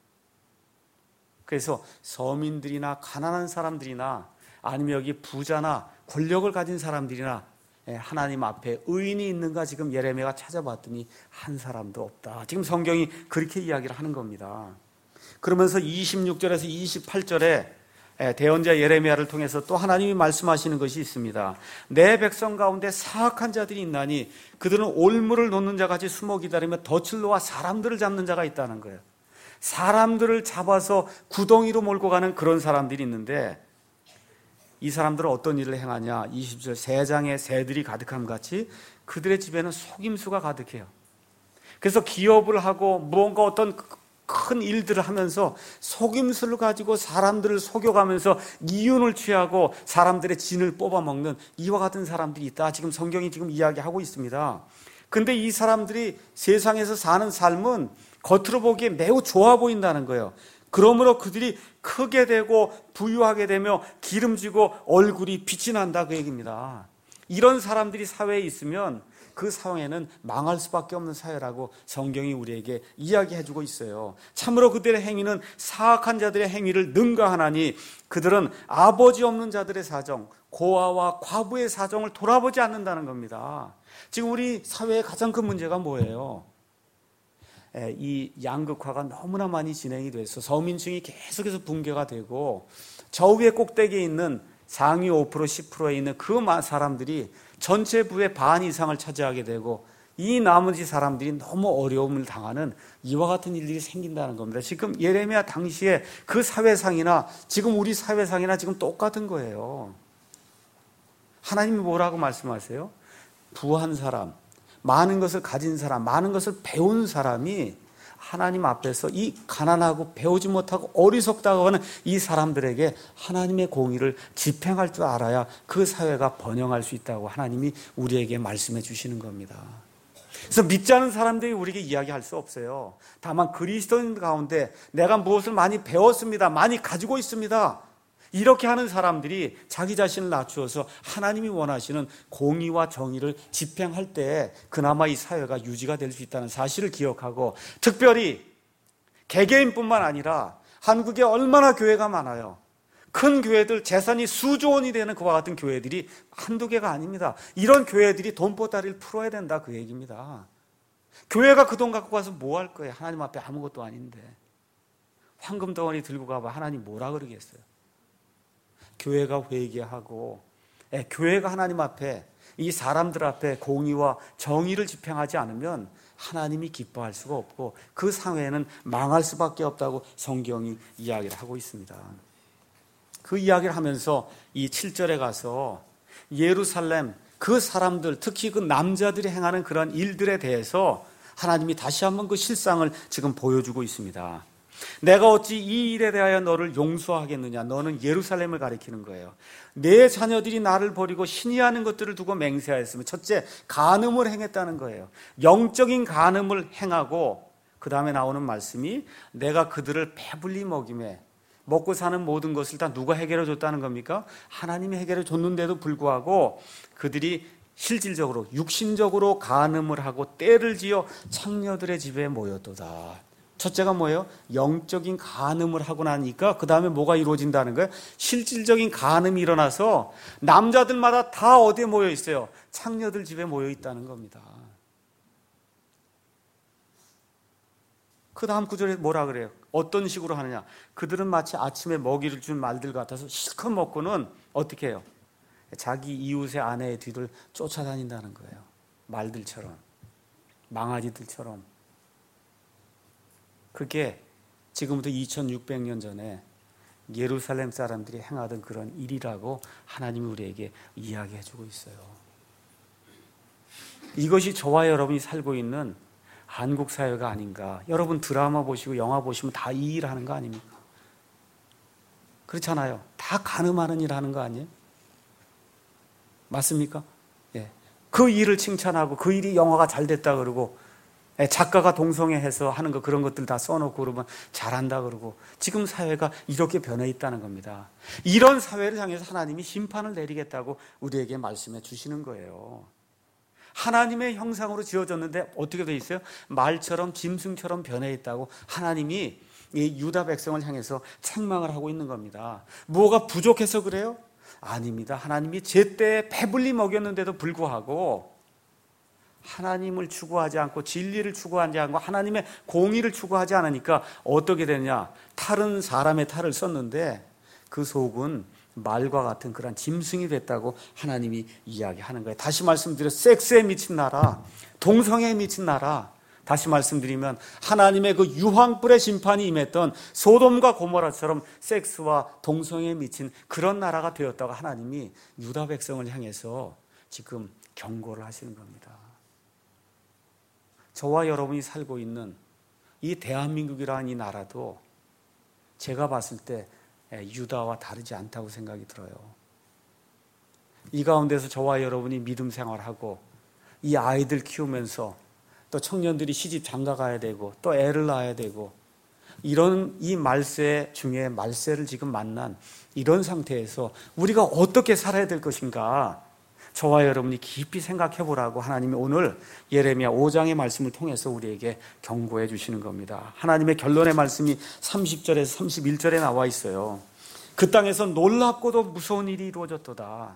그래서 서민들이나 가난한 사람들이나 아니면 여기 부자나 권력을 가진 사람들이나 하나님 앞에 의인이 있는가 지금 예레미야가 찾아봤더니 한 사람도 없다. 지금 성경이 그렇게 이야기를 하는 겁니다. 그러면서 이십육 절에서 이십팔 절에 대언자 예레미야를 통해서 또 하나님이 말씀하시는 것이 있습니다. 내 백성 가운데 사악한 자들이 있나니 그들은 올무를 놓는 자같이 숨어 기다리며 덫을 놓아 사람들을 잡는 자가 있다는 거예요. 사람들을 잡아서 구덩이로 몰고 가는 그런 사람들이 있는데 이 사람들은 어떤 일을 행하냐? 이십 절 새장에 새들이 가득함 같이 그들의 집에는 속임수가 가득해요. 그래서 기업을 하고 무언가 어떤 큰 일들을 하면서 속임수를 가지고 사람들을 속여가면서 이윤을 취하고 사람들의 진을 뽑아먹는 이와 같은 사람들이 있다. 지금 성경이 지금 이야기하고 있습니다. 근데 이 사람들이 세상에서 사는 삶은 겉으로 보기에 매우 좋아 보인다는 거예요. 그러므로 그들이 크게 되고 부유하게 되며 기름지고 얼굴이 빛이 난다 그 얘기입니다. 이런 사람들이 사회에 있으면 그 사회는 망할 수밖에 없는 사회라고 성경이 우리에게 이야기해주고 있어요. 참으로 그들의 행위는 사악한 자들의 행위를 능가하나니 그들은 아버지 없는 자들의 사정, 고아와 과부의 사정을 돌아보지 않는다는 겁니다. 지금 우리 사회의 가장 큰 문제가 뭐예요? 이 양극화가 너무나 많이 진행이 돼서 서민층이 계속해서 붕괴가 되고 저 위에 꼭대기에 있는 상위 오 퍼센트 십 퍼센트에 있는 그 사람들이 전체 부의 반 이상을 차지하게 되고 이 나머지 사람들이 너무 어려움을 당하는 이와 같은 일들이 생긴다는 겁니다. 지금 예레미야 당시에 그 사회상이나 지금 우리 사회상이나 지금 똑같은 거예요. 하나님이 뭐라고 말씀하세요? 부한 사람, 많은 것을 가진 사람, 많은 것을 배운 사람이 하나님 앞에서 이 가난하고 배우지 못하고 어리석다고 하는 이 사람들에게 하나님의 공의를 집행할 줄 알아야 그 사회가 번영할 수 있다고 하나님이 우리에게 말씀해 주시는 겁니다. 그래서 믿지 않은 사람들이 우리에게 이야기할 수 없어요. 다만 그리스도인 가운데 내가 무엇을 많이 배웠습니다, 많이 가지고 있습니다, 이렇게 하는 사람들이 자기 자신을 낮추어서 하나님이 원하시는 공의와 정의를 집행할 때 그나마 이 사회가 유지가 될 수 있다는 사실을 기억하고, 특별히 개개인뿐만 아니라 한국에 얼마나 교회가 많아요. 큰 교회들, 재산이 수조 원이 되는 그와 같은 교회들이 한두 개가 아닙니다. 이런 교회들이 돈보따리를 풀어야 된다 그 얘기입니다. 교회가 그 돈 갖고 가서 뭐 할 거예요? 하나님 앞에 아무것도 아닌데. 황금 덩어리 들고 가봐 하나님 뭐라 그러겠어요? 교회가 회개하고, 예, 교회가 하나님 앞에, 이 사람들 앞에 공의와 정의를 집행하지 않으면 하나님이 기뻐할 수가 없고 그 사회는 망할 수밖에 없다고 성경이 이야기를 하고 있습니다. 그 이야기를 하면서 이 칠 절에 가서 예루살렘 그 사람들, 특히 그 남자들이 행하는 그런 일들에 대해서 하나님이 다시 한번 그 실상을 지금 보여주고 있습니다. 내가 어찌 이 일에 대하여 너를 용서하겠느냐? 너는 예루살렘을 가리키는 거예요. 내 자녀들이 나를 버리고 신이 하는 것들을 두고 맹세하였으면, 첫째, 간음을 행했다는 거예요. 영적인 간음을 행하고, 그 다음에 나오는 말씀이 내가 그들을 배불리 먹임에, 먹고 사는 모든 것을 다 누가 해결해 줬다는 겁니까? 하나님이 해결해 줬는데도 불구하고 그들이 실질적으로 육신적으로 간음을 하고 떼를 지어 창녀들의 집에 모였도다. 첫째가 뭐예요? 영적인 간음을 하고 나니까 그 다음에 뭐가 이루어진다는 거예요? 실질적인 간음이 일어나서 남자들마다 다 어디에 모여 있어요? 창녀들 집에 모여 있다는 겁니다. 그 다음 구절에 뭐라 그래요? 어떤 식으로 하느냐? 그들은 마치 아침에 먹이를 준 말들 같아서 실컷 먹고는 어떻게 해요? 자기 이웃의 아내의 뒤를 쫓아다닌다는 거예요. 말들처럼, 망아지들처럼. 그게 지금부터 이천육백 년 전에 예루살렘 사람들이 행하던 그런 일이라고 하나님이 우리에게 이야기해 주고 있어요. 이것이 저와 여러분이 살고 있는 한국 사회가 아닌가. 여러분 드라마 보시고 영화 보시면 다 이 일 하는 거 아닙니까? 그렇잖아요. 다 간음하는 일 하는 거 아니에요? 맞습니까? 예. 그 일을 칭찬하고 그 일이 영화가 잘 됐다 그러고, 작가가 동성애해서 하는 거 그런 것들 다 써놓고 그러면 잘한다 그러고, 지금 사회가 이렇게 변해 있다는 겁니다. 이런 사회를 향해서 하나님이 심판을 내리겠다고 우리에게 말씀해 주시는 거예요. 하나님의 형상으로 지어졌는데 어떻게 돼 있어요? 말처럼 짐승처럼 변해 있다고 하나님이 이 유다 백성을 향해서 책망을 하고 있는 겁니다. 뭐가 부족해서 그래요? 아닙니다. 하나님이 제때 배불리 먹였는데도 불구하고 하나님을 추구하지 않고 진리를 추구하지 않고 하나님의 공의를 추구하지 않으니까 어떻게 되냐? 탈은 사람의 탈을 썼는데 그 속은 말과 같은 그런 짐승이 됐다고 하나님이 이야기하는 거예요. 다시 말씀드려 섹스에 미친 나라, 동성애에 미친 나라. 다시 말씀드리면 하나님의 그 유황불의 심판이 임했던 소돔과 고모라처럼 섹스와 동성애에 미친 그런 나라가 되었다고 하나님이 유다 백성을 향해서 지금 경고를 하시는 겁니다. 저와 여러분이 살고 있는 이 대한민국이라는 이 나라도 제가 봤을 때 유다와 다르지 않다고 생각이 들어요. 이 가운데서 저와 여러분이 믿음 생활하고 이 아이들 키우면서 또 청년들이 시집 장가 가야 되고 또 애를 낳아야 되고 이런 이 말세 중에 말세를 지금 만난 이런 상태에서 우리가 어떻게 살아야 될 것인가 저와 여러분이 깊이 생각해 보라고 하나님이 오늘 예레미야 오 장의 말씀을 통해서 우리에게 경고해 주시는 겁니다. 하나님의 결론의 말씀이 삼십 절에서 삼십일 절에 나와 있어요. 그 땅에서 놀랍고도 무서운 일이 이루어졌도다.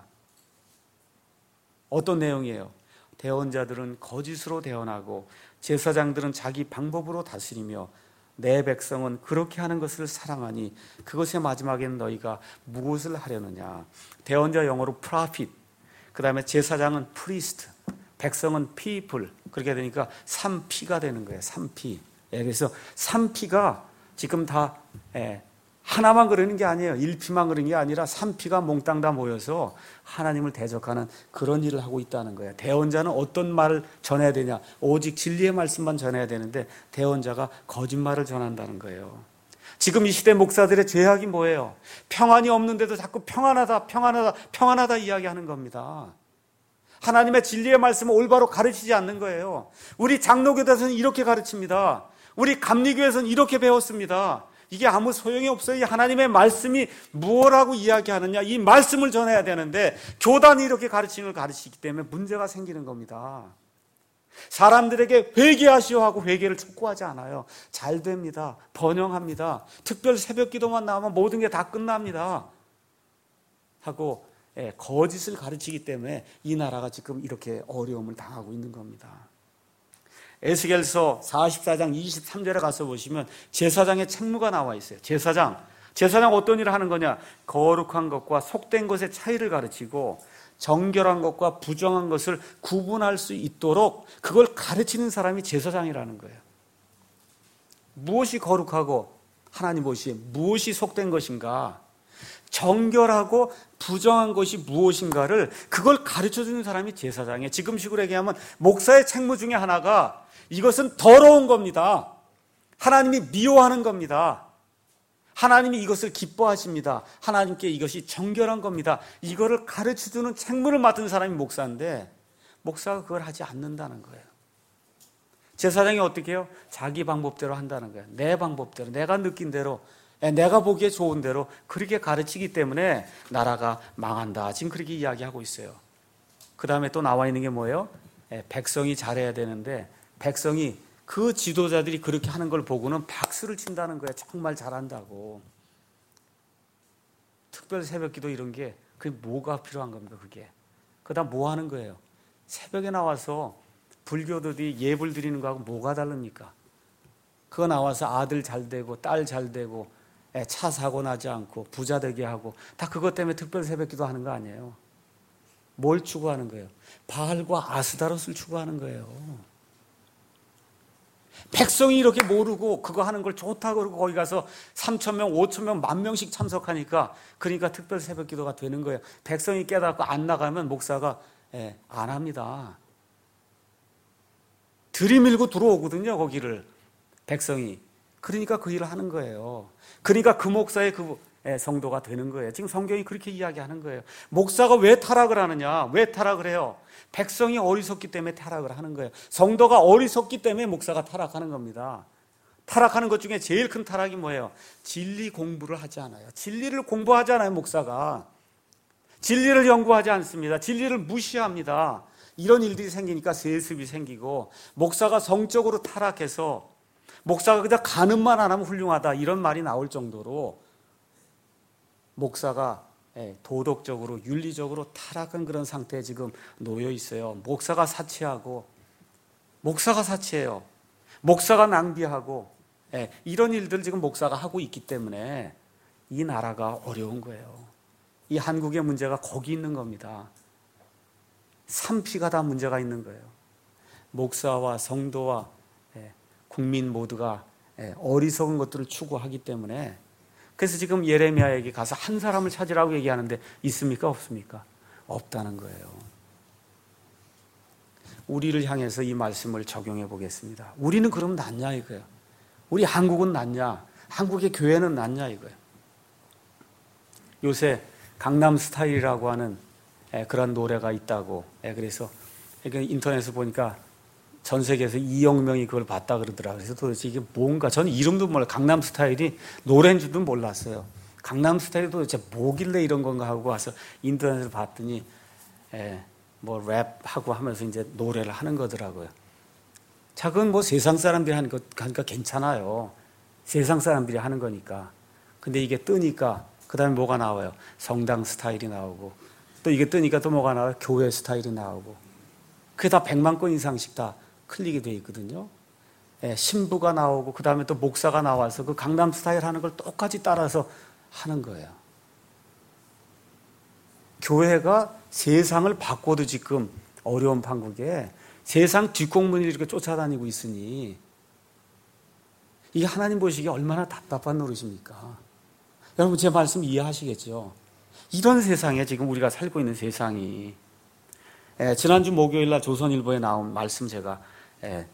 어떤 내용이에요? 대언자들은 거짓으로 대언하고 제사장들은 자기 방법으로 다스리며 내 백성은 그렇게 하는 것을 사랑하니 그것의 마지막에는 너희가 무엇을 하려느냐. 대언자 영어로 prophet, 그 다음에 제사장은 priest, 백성은 people, 그렇게 되니까 삼 피가 되는 거예요. 삼 피. 예, 그래서 삼 피가 지금 다 예, 하나만 그러는 게 아니에요. 일 피만 그러는 게 아니라 삼 피가 몽땅 다 모여서 하나님을 대적하는 그런 일을 하고 있다는 거예요. 대언자는 어떤 말을 전해야 되냐? 오직 진리의 말씀만 전해야 되는데 대언자가 거짓말을 전한다는 거예요. 지금 이 시대 목사들의 죄악이 뭐예요? 평안이 없는데도 자꾸 평안하다, 평안하다, 평안하다 이야기하는 겁니다. 하나님의 진리의 말씀을 올바로 가르치지 않는 거예요. 우리 장로교에서는 이렇게 가르칩니다. 우리 감리교에서는 이렇게 배웠습니다. 이게 아무 소용이 없어요. 이 하나님의 말씀이 무엇라고 이야기하느냐, 이 말씀을 전해야 되는데 교단이 이렇게 가르치는 걸 가르치기 때문에 문제가 생기는 겁니다. 사람들에게 회개하시오 하고 회개를 촉구하지 않아요. 잘 됩니다. 번영합니다. 특별 새벽 기도만 나오면 모든 게 다 끝납니다 하고 예, 거짓을 가르치기 때문에 이 나라가 지금 이렇게 어려움을 당하고 있는 겁니다. 에스겔서 사십사 장 이십삼 절에 가서 보시면 제사장의 책무가 나와 있어요. 제사장 제사장 어떤 일을 하는 거냐? 거룩한 것과 속된 것의 차이를 가르치고 정결한 것과 부정한 것을 구분할 수 있도록 그걸 가르치는 사람이 제사장이라는 거예요. 무엇이 거룩하고 하나님 무엇이 무엇이 속된 것인가, 정결하고 부정한 것이 무엇인가를 그걸 가르쳐주는 사람이 제사장이에요. 지금식으로 얘기하면 목사의 책무 중에 하나가 이것은 더러운 겁니다. 하나님이 미워하는 겁니다. 하나님이 이것을 기뻐하십니다. 하나님께 이것이 정결한 겁니다. 이거를 가르쳐주는 책무를 맡은 사람이 목사인데 목사가 그걸 하지 않는다는 거예요. 제사장이 어떻게 해요? 자기 방법대로 한다는 거예요. 내 방법대로, 내가 느낀 대로, 내가 보기에 좋은 대로 그렇게 가르치기 때문에 나라가 망한다. 지금 그렇게 이야기하고 있어요. 그 다음에 또 나와 있는 게 뭐예요? 백성이 잘해야 되는데 백성이 그 지도자들이 그렇게 하는 걸 보고는 박수를 친다는 거예요. 정말 잘한다고. 특별 새벽기도 이런 게 그게 뭐가 필요한 겁니까? 그게 그다음 뭐 하는 거예요? 새벽에 나와서 불교도들이 예불 드리는 거하고 뭐가 다릅니까? 그거 나와서 아들 잘 되고 딸 잘 되고 차 사고 나지 않고 부자 되게 하고 다 그것 때문에 특별 새벽기도 하는 거 아니에요? 뭘 추구하는 거예요? 바알과 아스다롯을 추구하는 거예요. 백성이 이렇게 모르고 그거 하는 걸 좋다고 그러고 거기 가서 삼천 명, 오천 명, 만 명씩 참석하니까 그러니까 특별 새벽 기도가 되는 거예요. 백성이 깨닫고 안 나가면 목사가 예, 안 합니다. 들이밀고 들어오거든요, 거기를. 백성이. 그러니까 그 일을 하는 거예요. 그러니까 그 목사의 그 성도가 되는 거예요. 지금 성경이 그렇게 이야기하는 거예요. 목사가 왜 타락을 하느냐? 왜 타락을 해요? 백성이 어리석기 때문에 타락을 하는 거예요. 성도가 어리석기 때문에 목사가 타락하는 겁니다. 타락하는 것 중에 제일 큰 타락이 뭐예요? 진리 공부를 하지 않아요. 진리를 공부하지 않아요, 목사가. 진리를 연구하지 않습니다. 진리를 무시합니다. 이런 일들이 생기니까 세습이 생기고 목사가 성적으로 타락해서 목사가 그냥 간음만 안 하면 훌륭하다 이런 말이 나올 정도로 목사가 도덕적으로 윤리적으로 타락한 그런 상태에 지금 놓여 있어요. 목사가 사치하고 목사가 사치해요. 목사가 낭비하고 이런 일들 지금 목사가 하고 있기 때문에 이 나라가 어려운 거예요. 이 한국의 문제가 거기 있는 겁니다. 산피가 다 문제가 있는 거예요. 목사와 성도와 국민 모두가 어리석은 것들을 추구하기 때문에 그래서 지금 예레미야에게 가서 한 사람을 찾으라고 얘기하는데 있습니까? 없습니까? 없다는 거예요. 우리를 향해서 이 말씀을 적용해 보겠습니다. 우리는 그럼 낫냐 이거예요. 우리 한국은 낫냐? 한국의 교회는 낫냐 이거예요. 요새 강남 스타일이라고 하는 그런 노래가 있다고. 그래서 인터넷에 보니까 전 세계에서 이억 명이 그걸 봤다 그러더라고요. 그래서 도대체 이게 뭔가, 저는 이름도 몰라요. 강남 스타일이 노래인 줄도 몰랐어요. 강남 스타일이 도대체 뭐길래 이런 건가 하고 와서 인터넷을 봤더니 에, 뭐 랩하고 하면서 이제 노래를 하는 거더라고요. 자, 그건 뭐 세상 사람들이 하는 거, 그러니까 괜찮아요. 세상 사람들이 하는 거니까. 근데 이게 뜨니까 그 다음에 뭐가 나와요? 성당 스타일이 나오고, 또 이게 뜨니까 또 뭐가 나와요? 교회 스타일이 나오고. 그게 다 백만 건 이상씩 다 클릭이 돼 있거든요. 예, 신부가 나오고 그 다음에 또 목사가 나와서 그 강남 스타일 하는 걸 똑같이 따라서 하는 거예요. 교회가 세상을 바꿔도 지금 어려운 판국에 세상 뒷공문을 이렇게 쫓아다니고 있으니 이게 하나님 보시기에 얼마나 답답한 노릇입니까? 여러분 제 말씀 이해하시겠죠? 이런 세상에 지금 우리가 살고 있는 세상이, 예, 지난주 목요일날 조선일보에 나온 말씀 제가 예,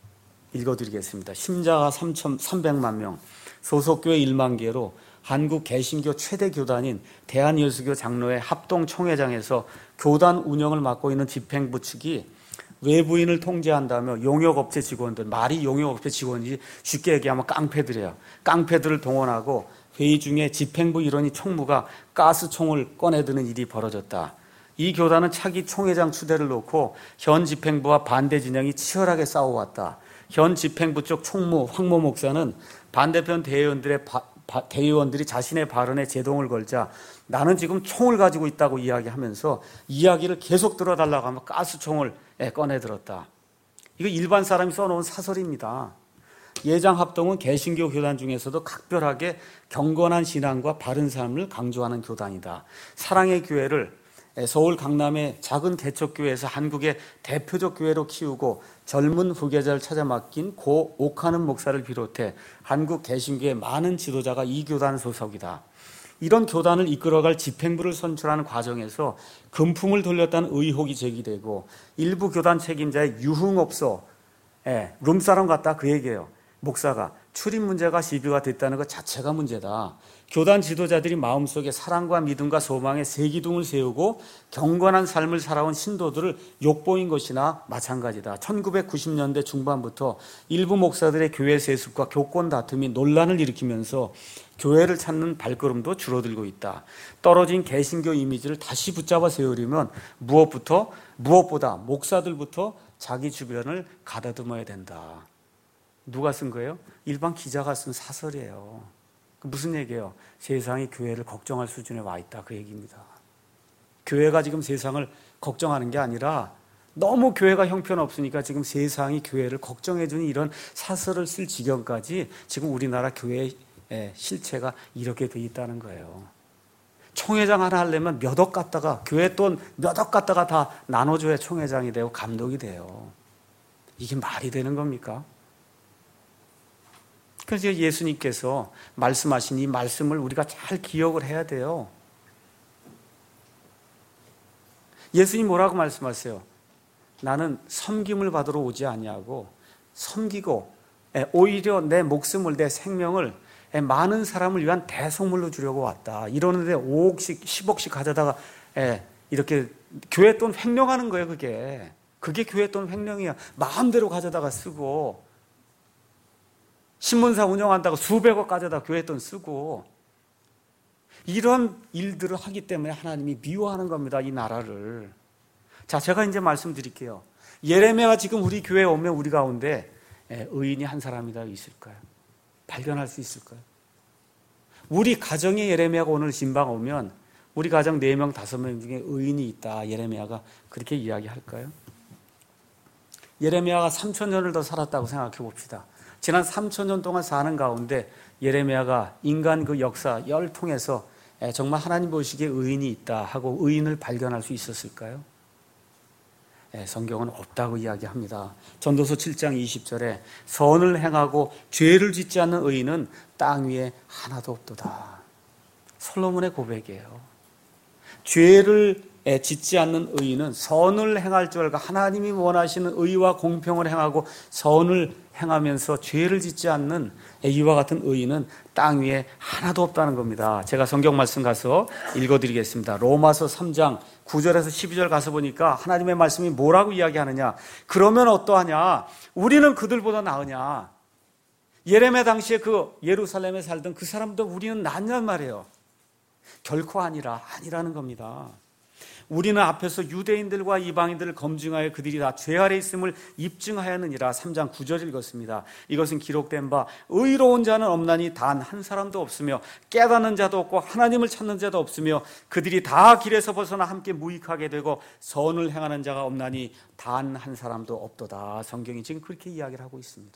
읽어드리겠습니다. 심자가 삼천삼백만 명, 소속교회 일만 개로 한국 개신교 최대 교단인 대한예수교 장로회 합동총회장에서 교단 운영을 맡고 있는 집행부 측이 외부인을 통제한다며 용역업체 직원들, 말이 용역업체 직원이지 쉽게 얘기하면 깡패들이에요. 깡패들을 동원하고 회의 중에 집행부 일원이 총무가 가스총을 꺼내드는 일이 벌어졌다. 이 교단은 차기 총회장 추대를 놓고 현 집행부와 반대 진영이 치열하게 싸워왔다. 현 집행부 쪽 총무 황모 목사는 반대편 대의원들의 바, 바, 대의원들이 자신의 발언에 제동을 걸자 나는 지금 총을 가지고 있다고 이야기하면서 이야기를 계속 들어달라고 하면 가스총을 꺼내들었다. 이거 일반 사람이 써놓은 사설입니다. 예장합동은 개신교 교단 중에서도 각별하게 경건한 신앙과 바른 삶을 강조하는 교단이다. 사랑의 교회를 서울 강남의 작은 개척교회에서 한국의 대표적 교회로 키우고 젊은 후계자를 찾아 맡긴 고 옥하는 목사를 비롯해 한국 개신교의 많은 지도자가 이 교단 소속이다. 이런 교단을 이끌어갈 집행부를 선출하는 과정에서 금품을 돌렸다는 의혹이 제기되고 일부 교단 책임자의 유흥업소, 예, 룸사롱 같다 그 얘기예요. 목사가 출입 문제가 시비가 됐다는 것 자체가 문제다. 교단 지도자들이 마음속에 사랑과 믿음과 소망의 새 기둥을 세우고 경건한 삶을 살아온 신도들을 욕보인 것이나 마찬가지다. 천구백구십 년대 중반부터 일부 목사들의 교회 세습과 교권 다툼이 논란을 일으키면서 교회를 찾는 발걸음도 줄어들고 있다. 떨어진 개신교 이미지를 다시 붙잡아 세우려면 무엇부터 무엇보다 목사들부터 자기 주변을 가다듬어야 된다. 누가 쓴 거예요? 일반 기자가 쓴 사설이에요. 무슨 얘기예요? 세상이 교회를 걱정할 수준에 와 있다 그 얘기입니다. 교회가 지금 세상을 걱정하는 게 아니라 너무 교회가 형편없으니까 지금 세상이 교회를 걱정해주는 이런 사설을 쓸 지경까지 지금 우리나라 교회의 실체가 이렇게 돼 있다는 거예요. 총회장 하나 하려면 몇 억 갖다가 교회 돈 몇 억 갖다가 다 나눠줘야 총회장이 되고 감독이 돼요. 이게 말이 되는 겁니까? 그래서 예수님께서 말씀하신 이 말씀을 우리가 잘 기억을 해야 돼요. 예수님 뭐라고 말씀하세요? 나는 섬김을 받으러 오지 아니하고 섬기고 오히려 내 목숨을, 내 생명을 많은 사람을 위한 대속물로 주려고 왔다. 이러는데 오억씩 십억씩 가져다가 이렇게 교회 돈 횡령하는 거예요. 그게 그게 교회 돈 횡령이야. 마음대로 가져다가 쓰고 신문사 운영한다고 수백억 가져다 교회 돈 쓰고 이런 일들을 하기 때문에 하나님이 미워하는 겁니다. 이 나라를. 자, 제가 이제 말씀드릴게요. 예레미야가 지금 우리 교회에 오면 우리 가운데 의인이 한 사람이라도 있을까요? 발견할 수 있을까요? 우리 가정에 예레미야가 오늘 신방 오면 우리 가정 네 명, 다섯 명 중에 의인이 있다, 예레미야가 그렇게 이야기할까요? 예레미야가 삼천 년을 더 살았다고 생각해 봅시다. 지난 삼천 년 동안 사는 가운데 예레미야가 인간 그 역사 열 통해서 정말 하나님 보시기에 의인이 있다 하고 의인을 발견할 수 있었을까요? 성경은 없다고 이야기합니다. 전도서 칠 장 이십 절에 선을 행하고 죄를 짓지 않는 의인은 땅 위에 하나도 없도다. 솔로몬의 고백이에요. 죄를 짓지 않는 의인은 선을 행할 줄 알고 하나님이 원하시는 의와 공평을 행하고 선을 행하면서 죄를 짓지 않는 이와 같은 의인은 땅 위에 하나도 없다는 겁니다. 제가 성경 말씀 가서 읽어드리겠습니다. 로마서 삼 장 구 절에서 십이 절 가서 보니까 하나님의 말씀이 뭐라고 이야기하느냐. 그러면 어떠하냐. 우리는 그들보다 나으냐. 예레미야 당시에 그 예루살렘에 살던 그 사람도 우리는 낫냔 말이에요. 결코 아니라 아니라는 겁니다. 우리는 앞에서 유대인들과 이방인들을 검증하여 그들이 다 죄 아래 있음을 입증하였느니라. 삼 장 구 절 읽었습니다. 이것은 기록된 바 의로운 자는 없나니 단 한 사람도 없으며 깨닫는 자도 없고 하나님을 찾는 자도 없으며 그들이 다 길에서 벗어나 함께 무익하게 되고 선을 행하는 자가 없나니 단 한 사람도 없도다. 성경이 지금 그렇게 이야기를 하고 있습니다.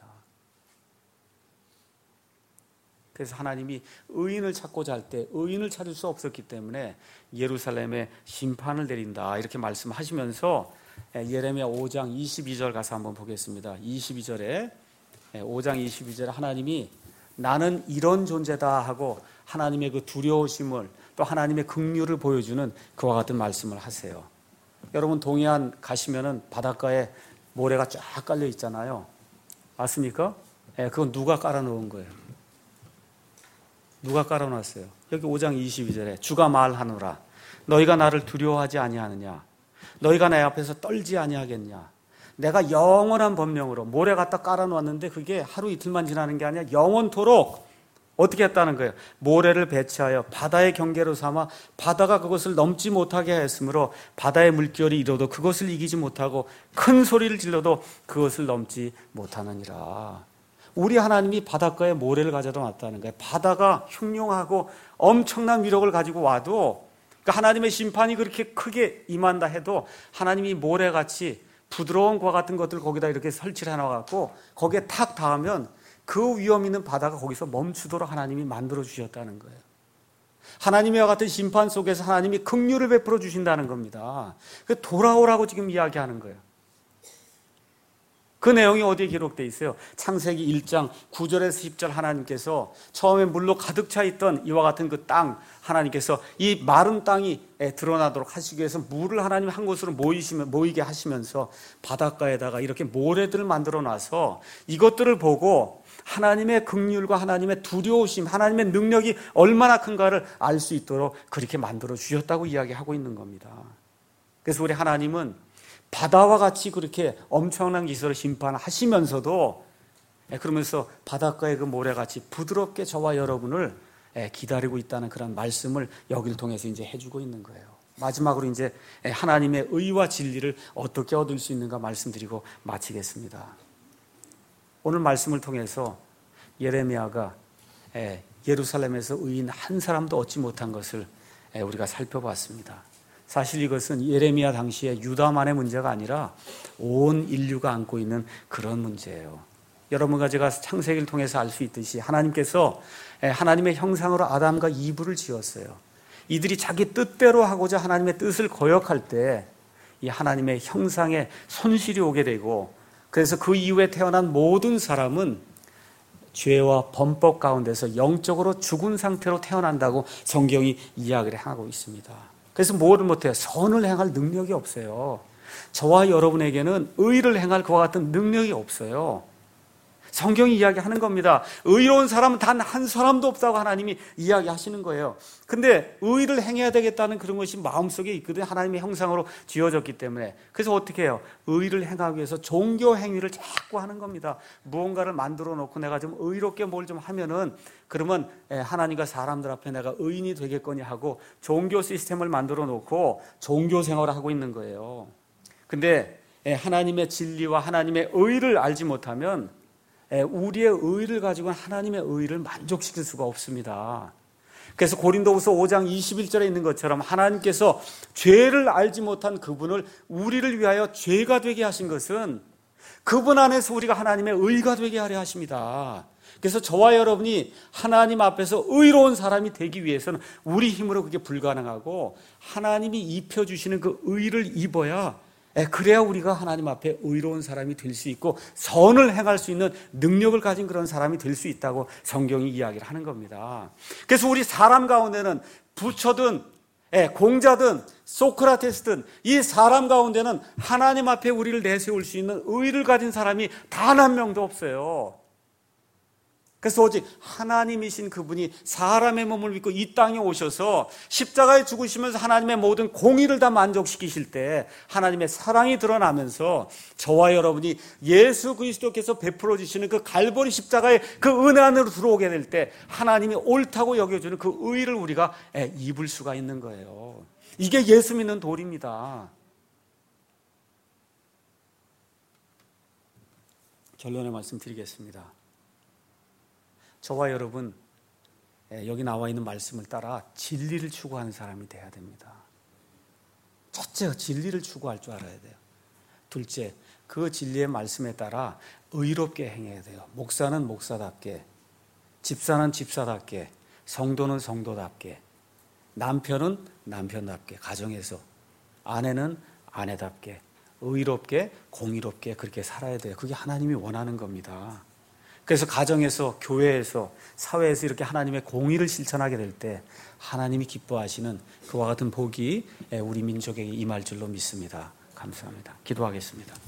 그래서 하나님이 의인을 찾고자 할 때 의인을 찾을 수 없었기 때문에 예루살렘에 심판을 내린다 이렇게 말씀하시면서 예레미야 오 장 이십이 절 가서 한번 보겠습니다. 이십이 절에 오 장 이십이 절에 하나님이 나는 이런 존재다 하고 하나님의 그 두려우심을 또 하나님의 긍휼을 보여주는 그와 같은 말씀을 하세요. 여러분 동해안 가시면은 바닷가에 모래가 쫙 깔려 있잖아요. 맞습니까? 예, 그건 누가 깔아 놓은 거예요? 누가 깔아놨어요? 여기 오 장 이십이 절에 주가 말하노라. 너희가 나를 두려워하지 아니하느냐? 너희가 내 앞에서 떨지 아니하겠냐? 내가 영원한 법명으로 모래 갖다 깔아놨는데 그게 하루 이틀만 지나는 게 아니라 영원토록 어떻게 했다는 거예요? 모래를 배치하여 바다의 경계로 삼아 바다가 그것을 넘지 못하게 하였으므로 바다의 물결이 일어도 그것을 이기지 못하고 큰 소리를 질러도 그것을 넘지 못하느니라. 우리 하나님이 바닷가에 모래를 가져다 놨다는 거예요. 바다가 흉흉하고 엄청난 위력을 가지고 와도 그러니까 하나님의 심판이 그렇게 크게 임한다 해도 하나님이 모래같이 부드러운 과 같은 것들 거기다 이렇게 설치를 해놔갖고 거기에 탁 닿으면 그 위험 있는 바다가 거기서 멈추도록 하나님이 만들어 주셨다는 거예요. 하나님과 같은 심판 속에서 하나님이 긍휼을 베풀어 주신다는 겁니다. 돌아오라고 지금 이야기하는 거예요. 그 내용이 어디에 기록되어 있어요? 창세기 일 장 구 절에서 십 절 하나님께서 처음에 물로 가득 차 있던 이와 같은 그 땅 하나님께서 이 마른 땅이 드러나도록 하시기 위해서 물을 하나님 한 곳으로 모이시면, 모이게 하시면서 바닷가에다가 이렇게 모래들을 만들어 놔서 이것들을 보고 하나님의 긍휼과 하나님의 두려우심, 하나님의 능력이 얼마나 큰가를 알 수 있도록 그렇게 만들어 주셨다고 이야기하고 있는 겁니다. 그래서 우리 하나님은 바다와 같이 그렇게 엄청난 기술을 심판하시면서도 그러면서 바닷가의 그 모래같이 부드럽게 저와 여러분을 기다리고 있다는 그런 말씀을 여기를 통해서 이제 해주고 있는 거예요. 마지막으로 이제 하나님의 의와 진리를 어떻게 얻을 수 있는가 말씀드리고 마치겠습니다. 오늘 말씀을 통해서 예레미야가 예루살렘에서 의인 한 사람도 얻지 못한 것을 우리가 살펴봤습니다. 사실 이것은 예레미야 당시에 유다만의 문제가 아니라 온 인류가 안고 있는 그런 문제예요. 여러분과 제가 창세기를 통해서 알 수 있듯이 하나님께서 하나님의 형상으로 아담과 이브를 지었어요. 이들이 자기 뜻대로 하고자 하나님의 뜻을 거역할 때 이 하나님의 형상에 손실이 오게 되고 그래서 그 이후에 태어난 모든 사람은 죄와 범법 가운데서 영적으로 죽은 상태로 태어난다고 성경이 이야기를 하고 있습니다. 그래서 뭐를 못해요? 선을 행할 능력이 없어요. 저와 여러분에게는 의를 행할 그와 같은 능력이 없어요. 성경이 이야기하는 겁니다. 의로운 사람은 단 한 사람도 없다고 하나님이 이야기하시는 거예요. 근데 의를 행해야 되겠다는 그런 것이 마음속에 있거든요. 하나님의 형상으로 지어졌기 때문에. 그래서 어떻게 해요? 의를 행하기 위해서 종교 행위를 자꾸 하는 겁니다. 무언가를 만들어 놓고 내가 좀 의롭게 뭘 좀 하면은 그러면 하나님과 사람들 앞에 내가 의인이 되겠거니 하고 종교 시스템을 만들어 놓고 종교 생활을 하고 있는 거예요. 근데 하나님의 진리와 하나님의 의를 알지 못하면 우리의 의를 가지고는 하나님의 의를 만족시킬 수가 없습니다. 그래서 고린도후서 오 장 이십일 절에 있는 것처럼 하나님께서 죄를 알지 못한 그분을 우리를 위하여 죄가 되게 하신 것은 그분 안에서 우리가 하나님의 의가 되게 하려 하십니다. 그래서 저와 여러분이 하나님 앞에서 의로운 사람이 되기 위해서는 우리 힘으로 그게 불가능하고 하나님이 입혀주시는 그 의를 입어야, 그래야 우리가 하나님 앞에 의로운 사람이 될 수 있고 선을 행할 수 있는 능력을 가진 그런 사람이 될 수 있다고 성경이 이야기를 하는 겁니다. 그래서 우리 사람 가운데는 부처든 공자든 소크라테스든 이 사람 가운데는 하나님 앞에 우리를 내세울 수 있는 의를 가진 사람이 단 한 명도 없어요. 그래서 오직 하나님이신 그분이 사람의 몸을 입고 이 땅에 오셔서 십자가에 죽으시면서 하나님의 모든 공의를 다 만족시키실 때 하나님의 사랑이 드러나면서 저와 여러분이 예수 그리스도께서 베풀어 주시는 그 갈보리 십자가의 그 은혜 안으로 들어오게 될 때 하나님이 옳다고 여겨주는 그 의를 우리가 입을 수가 있는 거예요. 이게 예수 믿는 도리입니다. 결론의 말씀 드리겠습니다. 저와 여러분, 여기 나와 있는 말씀을 따라 진리를 추구하는 사람이 돼야 됩니다. 첫째, 진리를 추구할 줄 알아야 돼요. 둘째, 그 진리의 말씀에 따라 의롭게 행해야 돼요. 목사는 목사답게, 집사는 집사답게, 성도는 성도답게, 남편은 남편답게, 가정에서 아내는 아내답게, 의롭게, 공의롭게 그렇게 살아야 돼요. 그게 하나님이 원하는 겁니다. 그래서 가정에서, 교회에서, 사회에서 이렇게 하나님의 공의를 실천하게 될 때 하나님이 기뻐하시는 그와 같은 복이 우리 민족에게 임할 줄로 믿습니다. 감사합니다. 기도하겠습니다.